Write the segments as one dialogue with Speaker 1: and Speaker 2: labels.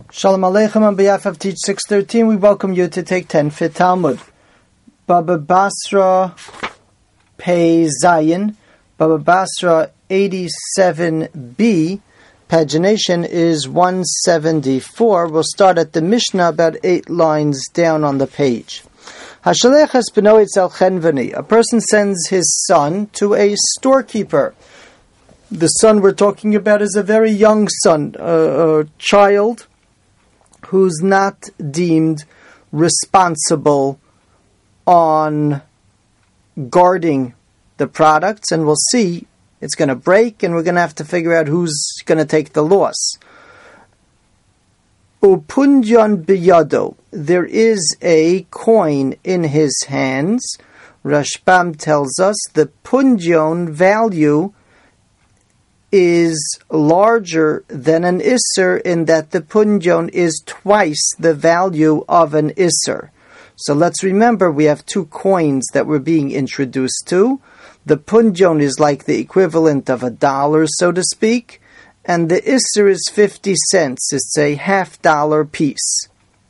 Speaker 1: Shalom Aleichem on behalf of Teach 613, we welcome you to take 10 Fit Talmud. Baba Basra Pei Zayin, Baba Basra 87b, pagination is 174. We'll start at the Mishnah about 8 lines down on the page. Hashalech es beno etzel chenveni. A person sends his son to a storekeeper. The son we're talking about is a very young son, a child who's not deemed responsible on guarding the products, and we'll see it's going to break, and we're going to have to figure out who's going to take the loss. Upundyon biyado, there is a coin in his hands. Rashbam tells us the pundyon value is larger than an isser in that the pundyon is twice the value of an isser. So let's remember we have 2 coins that we're being introduced to. The pundyon is like the equivalent of $1, so to speak, and the isser is 50 cents. It's a $50 piece.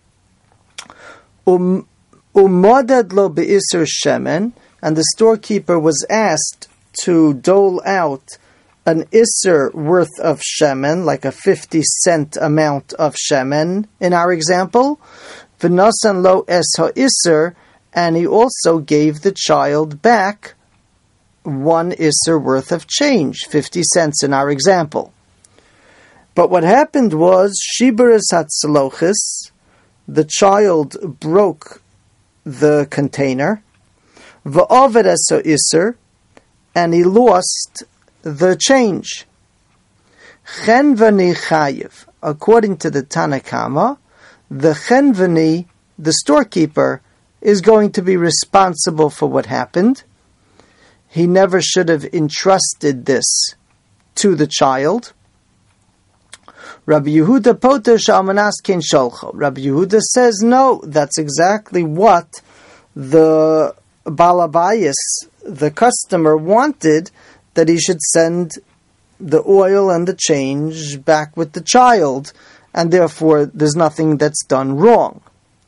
Speaker 1: Umodad lo be'isser shemen, and the storekeeper was asked to dole out an isser worth of shemen, like a 50-cent amount of shemen, in our example. V'nasan lo es ha'isser, and he also gave the child back 1 isser worth of change, 50 cents in our example. But what happened was, shiberes hatzlochis, the child broke the container, v'oved es ha'isser, and he lost the change. Chenveni chayiv. According to the Tanakama, the chenveni, the storekeeper, is going to be responsible for what happened. He never should have entrusted this to the child. Rabbi Yehuda poter sha'almanas ken sholcho. Rabbi Yehuda says, no, that's exactly what the balabayas, the customer, wanted, that he should send the oil and the change back with the child, and therefore there's nothing that's done wrong.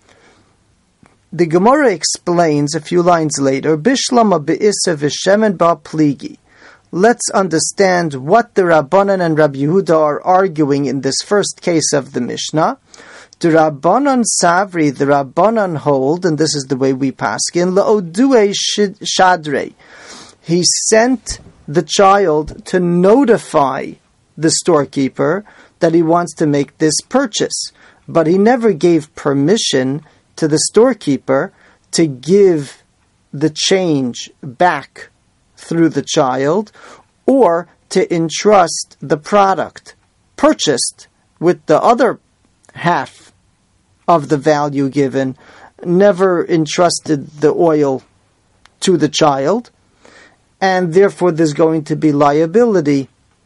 Speaker 1: The Gemara explains a few lines later, Bishlama be'issa v'shemen ba'pligi. Let's understand what the Rabbanan and Rabbi Yehuda are arguing in this first case of the Mishnah. The Rabbanan Savri, the Rabbanan hold, and this is the way we paskin, La'odue shadrei. He sent the child to notify the storekeeper that he wants to make this purchase, but he never gave permission to the storekeeper to give the change back through the child or to entrust the product purchased with the other half of the value given, never entrusted the oil to the child, and therefore there's going to be liability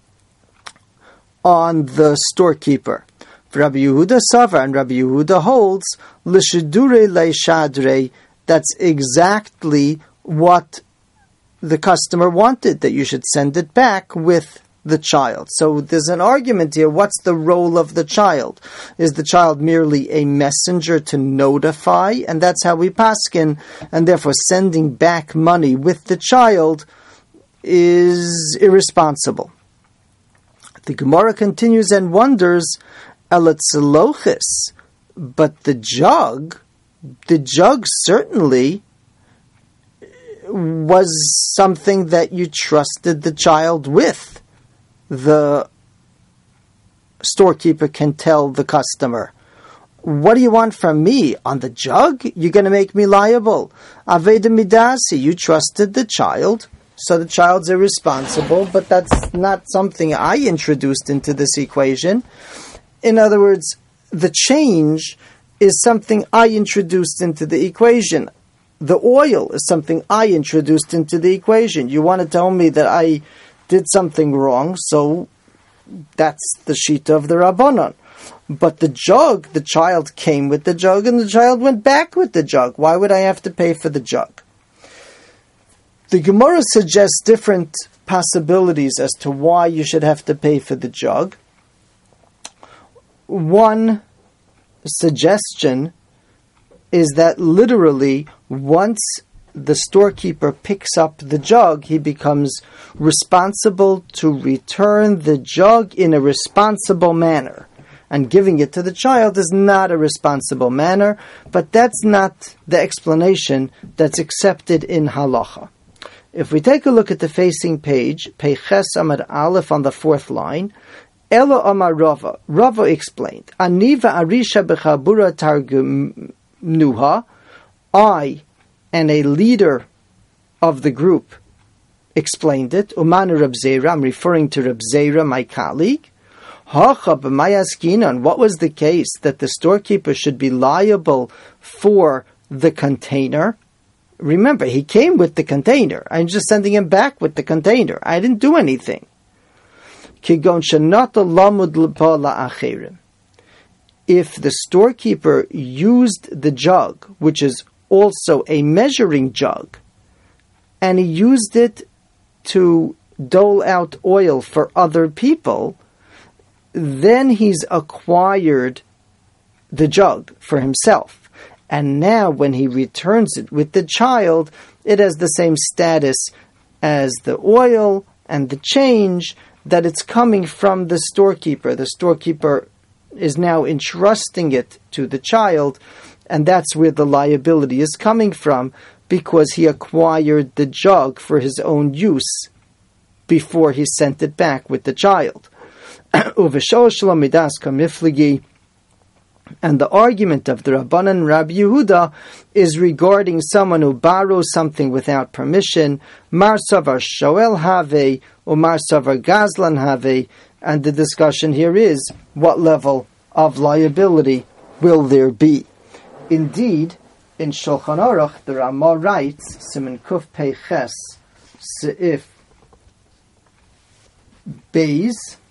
Speaker 1: on the storekeeper. Rabbi Yehuda Savar, and Rabbi Yehuda holds, l'shidure le'shadre, that's exactly what the customer wanted, that you should send it back with the child. So there's an argument here, what's the role of the child? Is the child merely a messenger to notify? And that's how we paskin, and therefore sending back money with the child is irresponsible. The Gemara continues and wonders, elatzelochis, but the jug certainly was something that you trusted the child with. The storekeeper can tell the customer, what do you want from me? On the jug? You're going to make me liable. Aveda midasi, you trusted the child, so the child's irresponsible, but that's not something I introduced into this equation. In other words, the change is something I introduced into the equation. The oil is something I introduced into the equation. You want to tell me that I did something wrong, so that's the shita of the Rabbanon. But the jug, the child came with the jug, and the child went back with the jug. Why would I have to pay for the jug? The Gemara suggests different possibilities as to why you should have to pay for the jug. One suggestion is that literally once the storekeeper picks up the jug, he becomes responsible to return the jug in a responsible manner. And giving it to the child is not a responsible manner, but that's not the explanation that's accepted in halacha. If we take a look at the facing page, Peiches Amar Aleph on the 4th line, Elo Amar Rava. Rava explained, Aniva Arisha Bechabura Targumnuha, I and a leader of the group explained it. Umanu Reb Zera, I'm referring to Reb Zera, my colleague. Hacha b'mayaskinan, what was the case that the storekeeper should be liable for the container? Remember, he came with the container. I'm just sending him back with the container. I didn't do anything. Kigon shenata lamud l'pa la'acherim. If the storekeeper used the jug, which is also a measuring jug, and he used it to dole out oil for other people, then he's acquired the jug for himself. And now when he returns it with the child, it has the same status as the oil and the change, that it's coming from the storekeeper. The storekeeper is now entrusting it to the child, and that's where the liability is coming from, because he acquired the jug for his own use before he sent it back with the child. And the argument of the Rabbanan Rabbi Yehuda is regarding someone who borrows something without permission, Mar Savar Shoel Have, or Mar Savar Gazlan Have, and the discussion here is, what level of liability will there be? Indeed, in Shulchan Aruch, the Ramah writes, Siman Kuf Pei Ches, Seif Beis,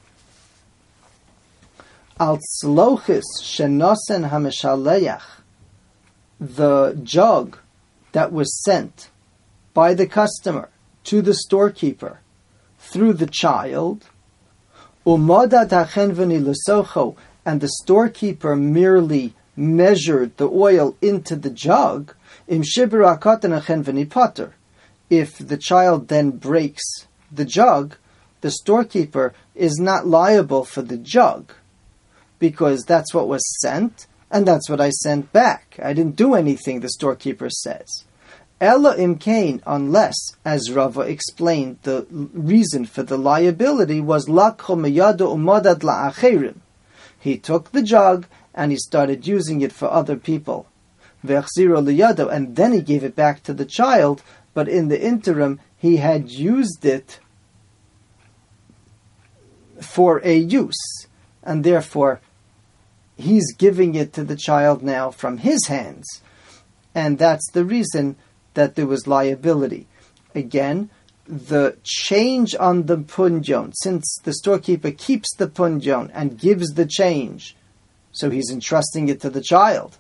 Speaker 1: Al Tzlochis Shenosen HaMeshaleach, the jug that was sent by the customer to the storekeeper through the child, Umodat HaChenveni L'Socho, and the storekeeper merely measured the oil into the jug, Im Shibur HaKatan HaChenveni Potter. If the child then breaks the jug, the storekeeper is not liable for the jug, because that's what was sent, and that's what I sent back. I didn't do anything, the storekeeper says. Ella imkain, unless, as Rava explained, the reason for the liability was lakho meyado umadad la'acherim. He took the jug, and he started using it for other people. Ve'achziro liyado, and then he gave it back to the child, but in the interim, he had used it for a use, and therefore he's giving it to the child now from his hands, and that's the reason that there was liability. Again, the change on the punjon, since the storekeeper keeps the punjon and gives the change, so he's entrusting it to the child.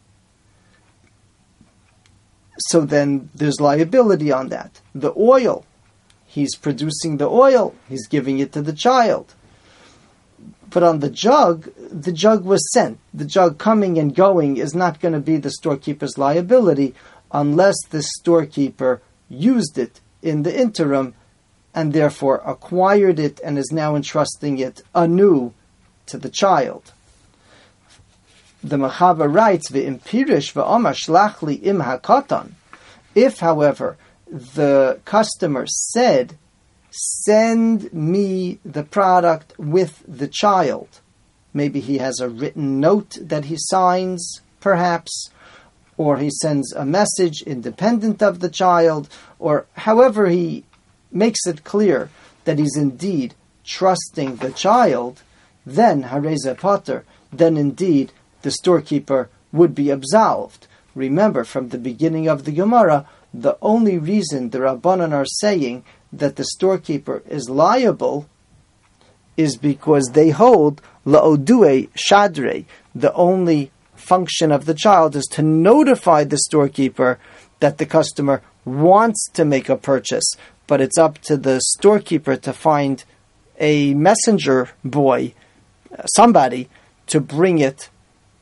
Speaker 1: So then there's liability on that. The oil, he's producing the oil, he's giving it to the child. But on the jug was sent. The jug coming and going is not going to be the storekeeper's liability unless the storekeeper used it in the interim and therefore acquired it and is now entrusting it anew to the child. The Mechaber writes, "Ve'impirish ve'omar shlach li im hakatan." If, however, the customer said, "Send me the product with the child," maybe he has a written note that he signs, perhaps, or he sends a message independent of the child, or however he makes it clear that he's indeed trusting the child, then Hareza Potter, then indeed the storekeeper would be absolved. Remember, from the beginning of the Gemara, the only reason the Rabbanan are saying that the storekeeper is liable is because they hold la'odue shadre. The only function of the child is to notify the storekeeper that the customer wants to make a purchase, but it's up to the storekeeper to find a messenger boy, somebody, to bring it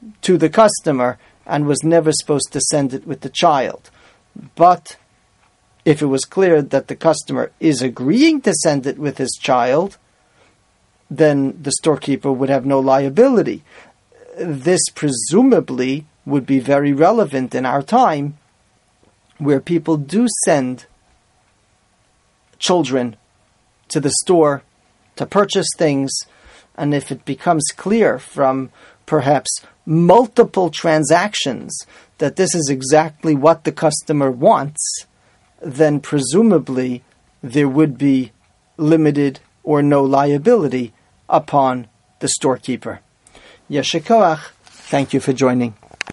Speaker 1: to the customer and was never supposed to send it with the child. But if it was clear that the customer is agreeing to send it with his child, then the storekeeper would have no liability. This presumably would be very relevant in our time, where people do send children to the store to purchase things, and if it becomes clear from perhaps multiple transactions that this is exactly what the customer wants, then presumably there would be limited or no liability upon the storekeeper. Yesher koach. Thank you for joining.